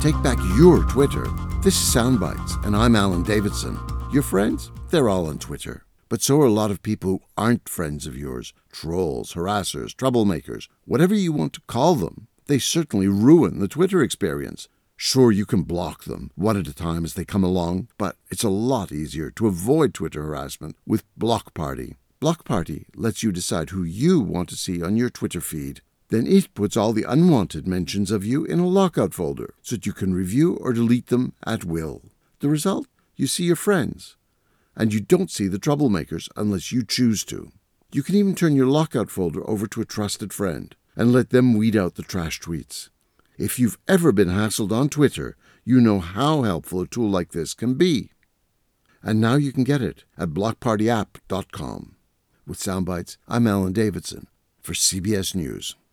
Take back your Twitter. This is Soundbites, and I'm Alan Davidson. Your friends? They're all on Twitter. But so are a lot of people who aren't friends of yours. Trolls, harassers, troublemakers, whatever you want to call them. They certainly ruin the Twitter experience. Sure, you can block them one at a time as they come along, but it's a lot easier to avoid Twitter harassment with Block Party. Block Party lets you decide who you want to see on your Twitter feed. Then it puts all the unwanted mentions of you in a lockout folder so that you can review or delete them at will. The result? You see your friends. And you don't see the troublemakers unless you choose to. You can even turn your lockout folder over to a trusted friend and let them weed out the trash tweets. If you've ever been hassled on Twitter, you know how helpful a tool like this can be. And now you can get it at blockpartyapp.com. With Soundbites, I'm Alan Davidson for CBS News.